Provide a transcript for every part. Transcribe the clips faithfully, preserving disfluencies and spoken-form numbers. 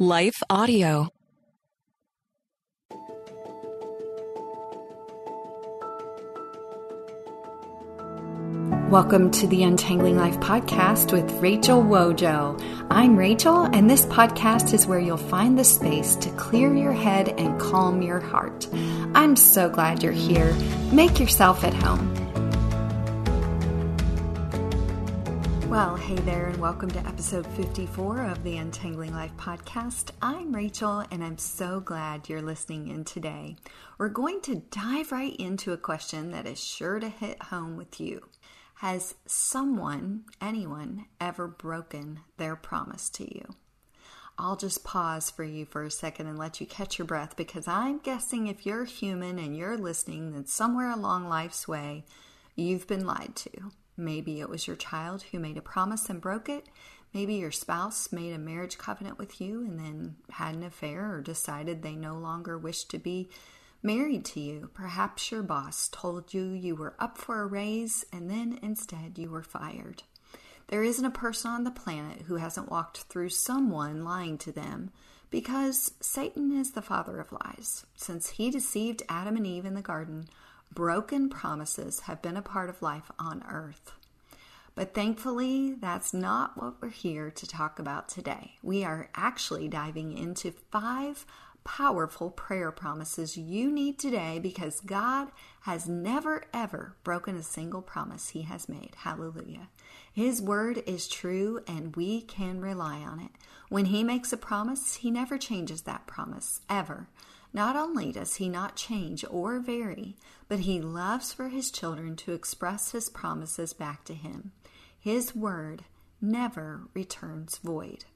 Life Audio. Welcome to the Untangling Life podcast with Rachel Wojo. I'm Rachel, and this podcast is where you'll find the space to clear your head and calm your heart. I'm so glad you're here. Make yourself at home. Well, hey there, and welcome to episode fifty-four of the Untangling Life podcast. I'm Rachel, and I'm so glad you're listening in today. We're going to dive right into a question that is sure to hit home with you. Has someone, anyone, ever broken their promise to you? I'll just pause for you for a second and let you catch your breath, because I'm guessing if you're human and you're listening, then somewhere along life's way, you've been lied to. Maybe it was your child who made a promise and broke it. Maybe your spouse made a marriage covenant with you and then had an affair or decided they no longer wished to be married to you. Perhaps your boss told you you were up for a raise and then instead you were fired. There isn't a person on the planet who hasn't walked through someone lying to them, because Satan is the father of lies. Since he deceived Adam and Eve in the garden, broken promises have been a part of life on earth. But thankfully, that's not what we're here to talk about today. We are actually diving into five powerful prayer promises you need today, because God has never ever broken a single promise he has made. Hallelujah. His word is true and we can rely on it. When he makes a promise, he never changes that promise, ever. Not only does he not change or vary, but he loves for his children to express his promises back to him. His word never returns void.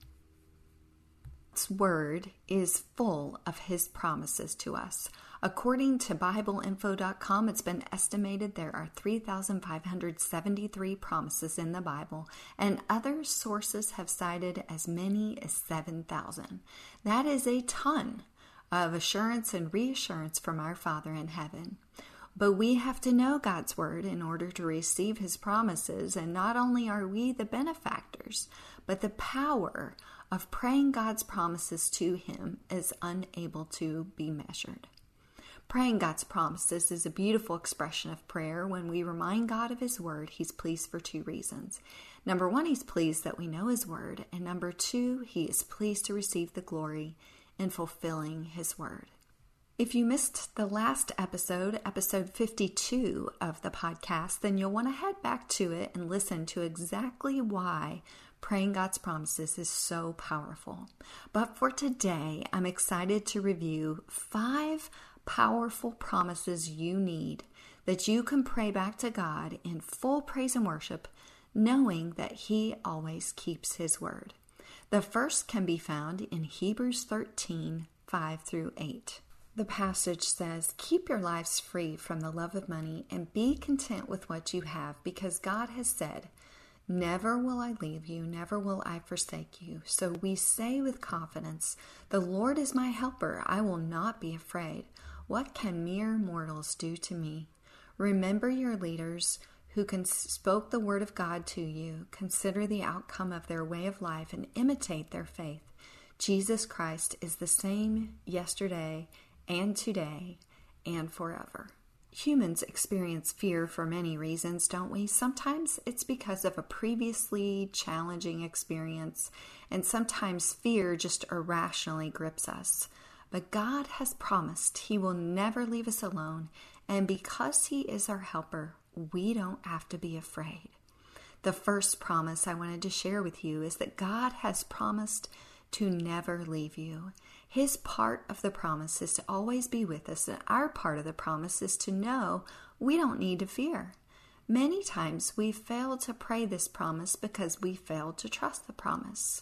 God's word is full of his promises to us. According to Bible Info dot com, it's been estimated there are three thousand five hundred seventy-three promises in the Bible, and other sources have cited as many as seven thousand. That is a ton of assurance and reassurance from our Father in heaven. But we have to know God's word in order to receive his promises, and not only are we the benefactors, but the power of praying God's promises to him is unable to be measured. Praying God's promises is a beautiful expression of prayer. When we remind God of his word, he's pleased for two reasons. Number one, he's pleased that we know his word, and number two, he is pleased to receive the glory in fulfilling his word. If you missed the last episode, episode fifty-two of the podcast, then you'll want to head back to it and listen to exactly why praying God's promises is so powerful. But for today, I'm excited to review five powerful promises you need that you can pray back to God in full praise and worship, knowing that he always keeps his word. The first can be found in Hebrews thirteen, five through eight. The passage says, "Keep your lives free from the love of money and be content with what you have, because God has said, 'Never will I leave you, never will I forsake you.' So we say with confidence, 'The Lord is my helper, I will not be afraid. What can mere mortals do to me?' Remember your leaders who can spoke the word of God to you. Consider the outcome of their way of life and imitate their faith. Jesus Christ is the same yesterday and today and forever." Humans experience fear for many reasons, don't we? Sometimes it's because of a previously challenging experience, and sometimes fear just irrationally grips us. But God has promised he will never leave us alone, and because he is our helper, we don't have to be afraid. The first promise I wanted to share with you is that God has promised to never leave you. His part of the promise is to always be with us, and our part of the promise is to know we don't need to fear. Many times we fail to pray this promise because we fail to trust the promise.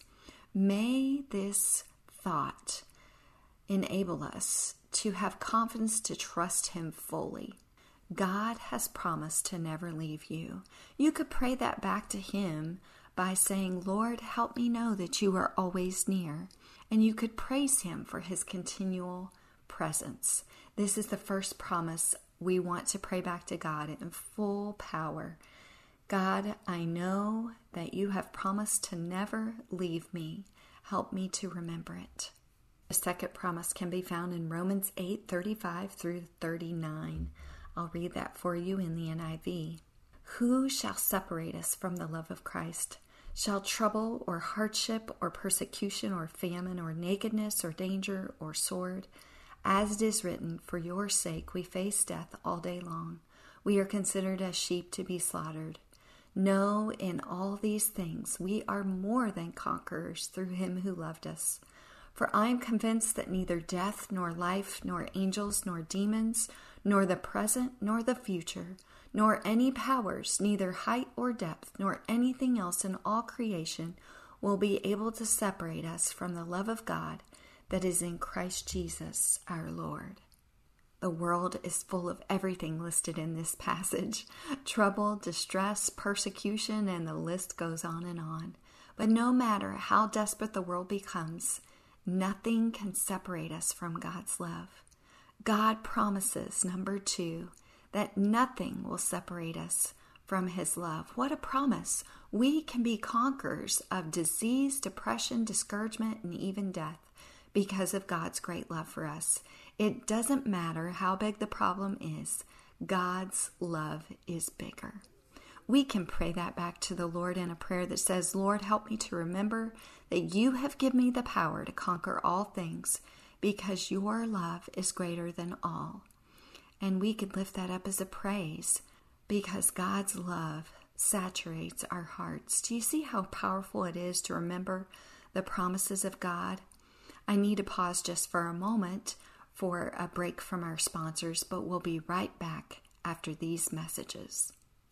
May this thought enable us to have confidence to trust him fully. God has promised to never leave you. You could pray that back to him by saying, "Lord, help me know that you are always near." And you could praise him for his continual presence. This is the first promise we want to pray back to God in full power. God, I know that you have promised to never leave me. Help me to remember it. The second promise can be found in Romans eight, thirty-five through thirty-nine. I'll read that for you in the N I V. Who shall separate us from the love of Christ? Shall trouble or hardship or persecution or famine or nakedness or danger or sword? As it is written, for your sake we face death all day long. We are considered as sheep to be slaughtered. No, in all these things we are more than conquerors through him who loved us. For I am convinced that neither death, nor life, nor angels, nor demons, nor the present, nor the future, nor any powers, neither height or depth, nor anything else in all creation will be able to separate us from the love of God that is in Christ Jesus our Lord. The world is full of everything listed in this passage. Trouble, distress, persecution, and the list goes on and on. But no matter how desperate the world becomes, nothing can separate us from God's love. God promises, number two, that nothing will separate us from his love. What a promise! We can be conquerors of disease, depression, discouragement, and even death because of God's great love for us. It doesn't matter how big the problem is, God's love is bigger. We can pray that back to the Lord in a prayer that says, Lord, help me to remember that you have given me the power to conquer all things because your love is greater than all. And we could lift that up as a praise because God's love saturates our hearts. Do you see how powerful it is to remember the promises of God? I need to pause just for a moment for a break from our sponsors, but we'll be right back after these messages.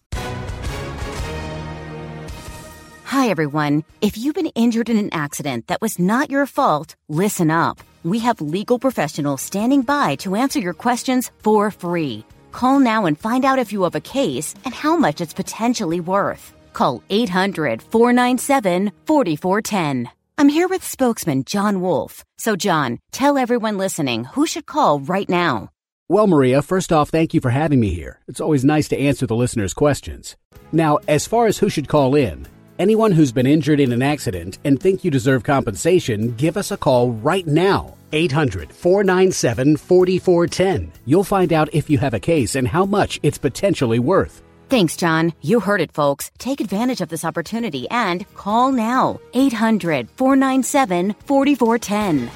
Hi, everyone. If you've been injured in an accident that was not your fault, listen up. We have legal professionals standing by to answer your questions for free. Call now and find out if you have a case and how much it's potentially worth. Call eight hundred, four nine seven, four four one zero. I'm here with spokesman John Wolf. So, John, tell everyone listening who should call right now. Well, Maria, first off, thank you for having me here. It's always nice to answer the listeners' questions. Now, as far as who should call in, anyone who's been injured in an accident and think you deserve compensation, give us a call right now. eight hundred, four nine seven, four four one zero. You'll find out if you have a case and how much it's potentially worth. Thanks, John. You heard it, folks. Take advantage of this opportunity and call now. eight hundred, four nine seven, four four one zero.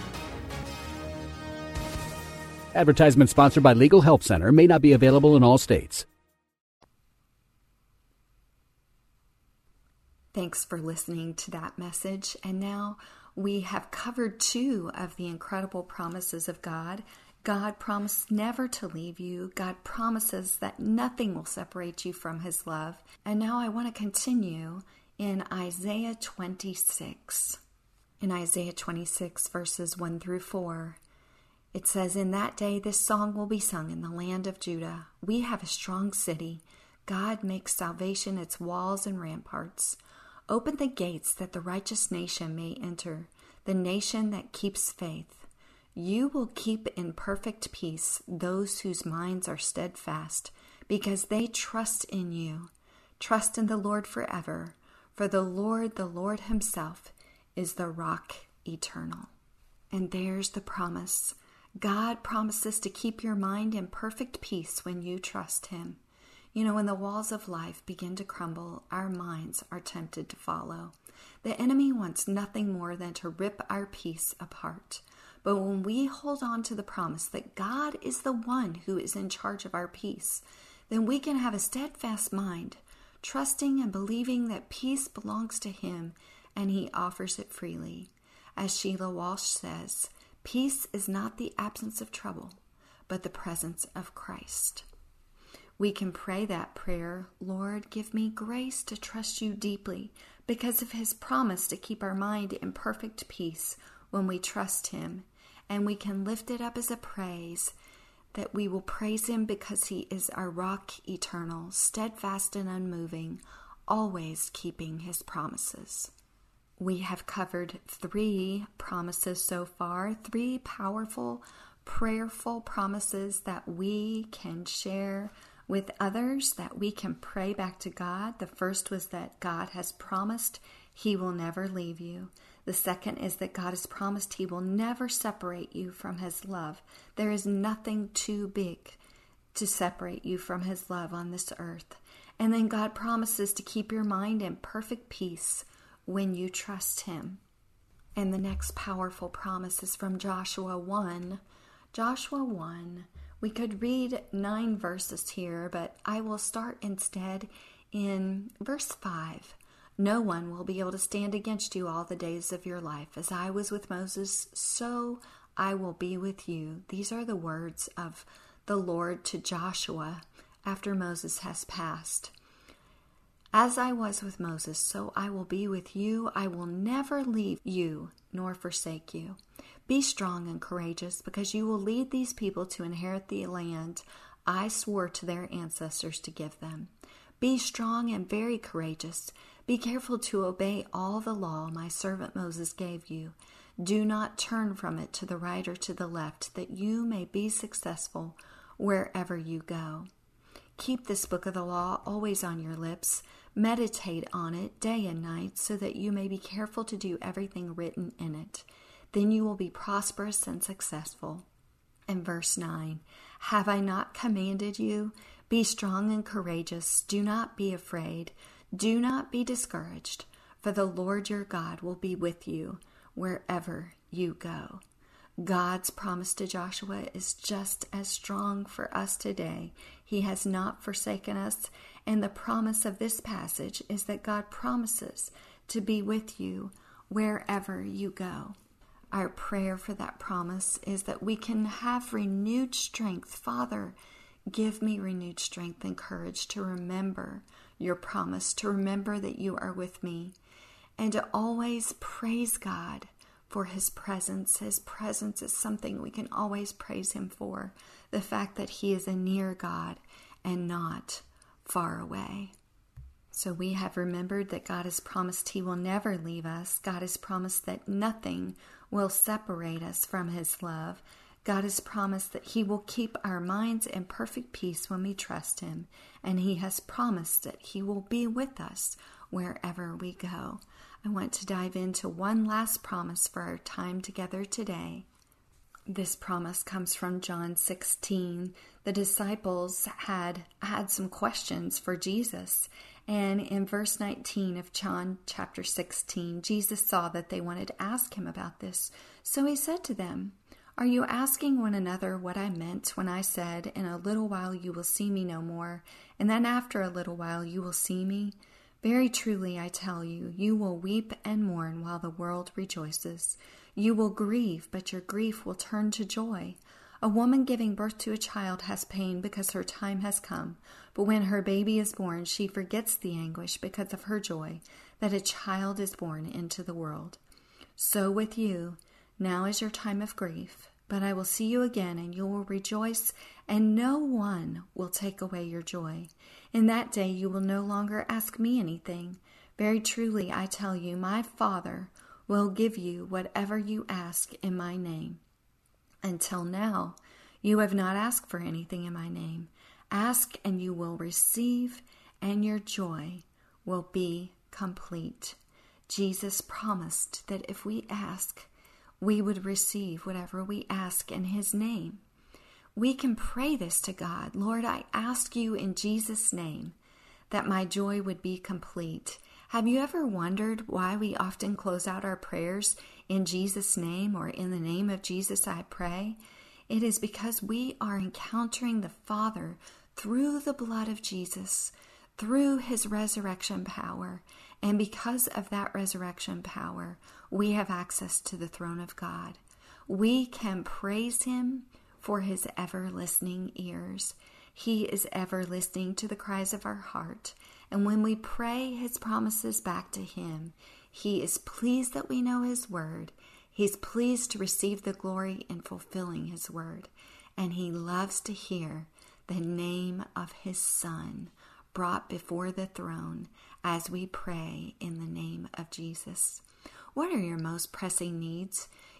Advertisement sponsored by Legal Help Center. May not be available in all states. Thanks for listening to that message. And now we have covered two of the incredible promises of God. God promised never to leave you. God promises that nothing will separate you from his love. And now I want to continue in Isaiah twenty-six. In Isaiah twenty-six, verses one through four, it says, in that day this song will be sung in the land of Judah. We have a strong city. God makes salvation its walls and ramparts. Open the gates that the righteous nation may enter, the nation that keeps faith. You will keep in perfect peace those whose minds are steadfast, because they trust in you. Trust in the Lord forever, for the Lord, the Lord himself, is the rock eternal. And there's the promise. God promises to keep your mind in perfect peace when you trust him. You know, when the walls of life begin to crumble, our minds are tempted to follow. The enemy wants nothing more than to rip our peace apart. But when we hold on to the promise that God is the one who is in charge of our peace, then we can have a steadfast mind, trusting and believing that peace belongs to him and he offers it freely. As Sheila Walsh says, peace is not the absence of trouble, but the presence of Christ. We can pray that prayer, Lord, give me grace to trust you deeply because of his promise to keep our mind in perfect peace when we trust him. And we can lift it up as a praise that we will praise him because he is our rock eternal, steadfast and unmoving, always keeping his promises. We have covered three promises so far, three powerful, prayerful promises that we can share with others that we can pray back to God. The first was that God has promised He will never leave you. The second is that God has promised He will never separate you from His love. There is nothing too big to separate you from His love on this earth. And then God promises to keep your mind in perfect peace when you trust Him. And the next powerful promise is from Joshua one. Joshua one. We could read nine verses here, but I will start instead in verse five. No one will be able to stand against you all the days of your life. As I was with Moses, so I will be with you. These are the words of the Lord to Joshua after Moses has passed. As I was with Moses, so I will be with you. I will never leave you nor forsake you. Be strong and courageous, because you will lead these people to inherit the land I swore to their ancestors to give them. Be strong and very courageous. Be careful to obey all the law my servant Moses gave you. Do not turn from it to the right or to the left, that you may be successful wherever you go. Keep this book of the law always on your lips. Meditate on it day and night, so that you may be careful to do everything written in it. Then you will be prosperous and successful. And verse nine, have I not commanded you? Be strong and courageous. Do not be afraid. Do not be discouraged, for the Lord your God will be with you wherever you go. God's promise to Joshua is just as strong for us today. He has not forsaken us, and the promise of this passage is that God promises to be with you wherever you go. Our prayer for that promise is that we can have renewed strength. Father, give me renewed strength and courage to remember your promise, to remember that you are with me, and to always praise God for His presence. His presence is something we can always praise Him for. The fact that He is a near God and not far away. So we have remembered that God has promised He will never leave us. God has promised that nothing will separate us from His love. God has promised that He will keep our minds in perfect peace when we trust Him. And He has promised that He will be with us wherever we go. I want to dive into one last promise for our time together today. This promise comes from John sixteen. The disciples had had some questions for Jesus. And in verse nineteen of John chapter sixteen, Jesus saw that they wanted to ask Him about this. So He said to them, are you asking one another what I meant when I said, in a little while you will see me no more, and then after a little while you will see me? Very truly I tell you, you will weep and mourn while the world rejoices. You will grieve, but your grief will turn to joy. A woman giving birth to a child has pain because her time has come, but when her baby is born, she forgets the anguish because of her joy that a child is born into the world. So with you, now is your time of grief, but I will see you again, and you will rejoice, and no one will take away your joy. In that day you will no longer ask me anything. Very truly I tell you, my Father will give you whatever you ask in my name. Until now, you have not asked for anything in my name. Ask and you will receive, and your joy will be complete. Jesus promised that if we ask, we would receive whatever we ask in His name. We can pray this to God. Lord, I ask you in Jesus' name that my joy would be complete. Have you ever wondered why we often close out our prayers in Jesus' name, or in the name of Jesus I pray? It is because we are encountering the Father through the blood of Jesus, through His resurrection power. And because of that resurrection power, we have access to the throne of God. We can praise Him for His ever-listening ears. He is ever listening to the cries of our heart. And when we pray His promises back to Him, He is pleased that we know His word. He's pleased to receive the glory in fulfilling His word. And He loves to hear the name of His Son brought before the throne as we pray in the name of Jesus. What are your most pressing needs?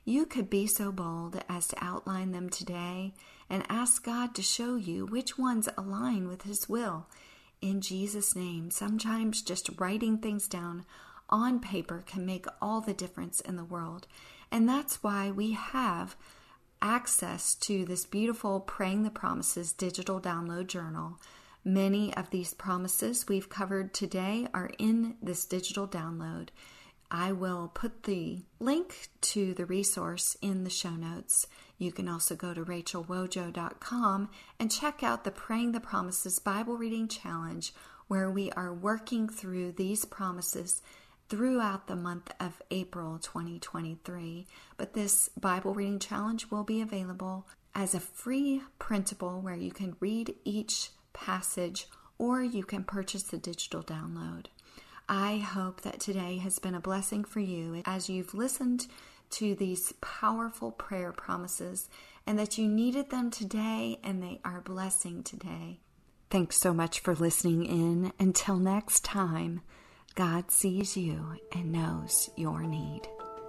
you could be so bold as to outline them today and ask God to show you which ones align with His will. In Jesus' name, sometimes just writing things down on paper can make all the difference in the world. And that's why we have access to this beautiful Praying the Promises digital download journal. Many of these promises we've covered today are in this digital download. I will put the link to the resource in the show notes. You can also go to rachel wojo dot com and check out the Praying the Promises Bible Reading Challenge, where we are working through these promises throughout the month of April twenty twenty-three. But this Bible Reading Challenge will be available as a free printable where you can read each passage, or you can purchase the digital download. I hope that today has been a blessing for you as you've listened to these powerful prayer promises, and that you needed them today and they are a blessing today. Thanks so much for listening in. Until next time, God sees you and knows your need.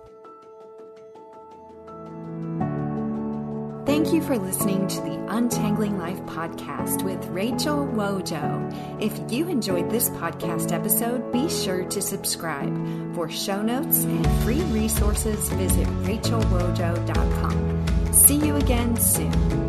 Thank you for listening to the Untangling Life podcast with Rachel Wojo. If you enjoyed this podcast episode, be sure to subscribe. For show notes and free resources, visit rachel wojo dot com. See you again soon.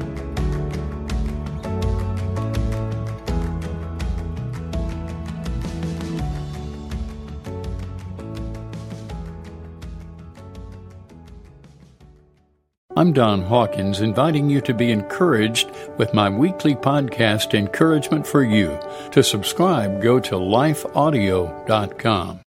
I'm Don Hawkins, inviting you to be encouraged with my weekly podcast, Encouragement for You. To subscribe, go to life audio dot com.